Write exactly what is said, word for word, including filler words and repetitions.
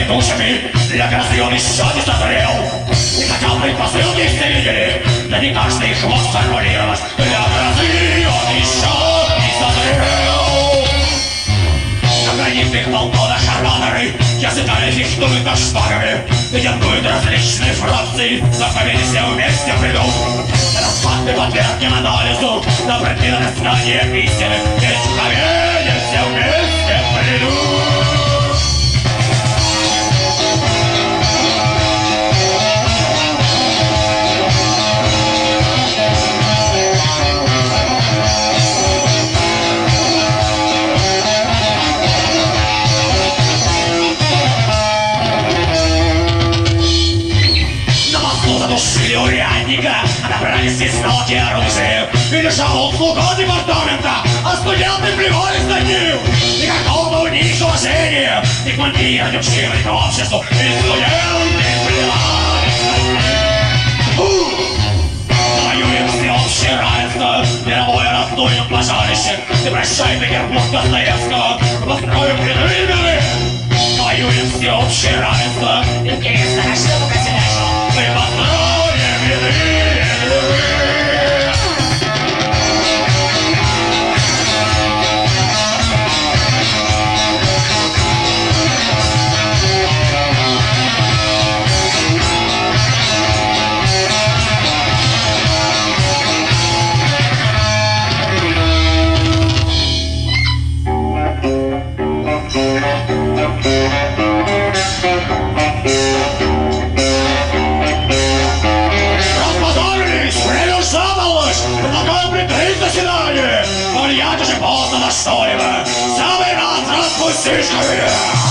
тучами, для грозы он еще не созрел. И хотя предпосылки все видели, да не каждый хвост формулировать, для грозы он еще не созрел. На гранитных балконах ораторы языками фехтуют над шпагами, ядуют различные фракции, но к победе все вместе придут. Распад подвергнем анализу, на пропитанность знания истины, ведь к победе все вместе придут. Задушили урядника, отобрались из ноги оружия, и лежал слуга департамента, а студенты плевались над ним. Никакого у них уважения, и командиры учили к обществу, и студенты плевались над ним. Воюем всеобщее равенство, мировое родное пожарище, ты прощай, Петербург Достоевского, построим придумали. Воюем всеобщее равенство, интересно, а что пока начал? Мы построим ряды. Предлагаю прикрыть заседание. Вольять уже поздно на что-либо. Самый раз распустишь.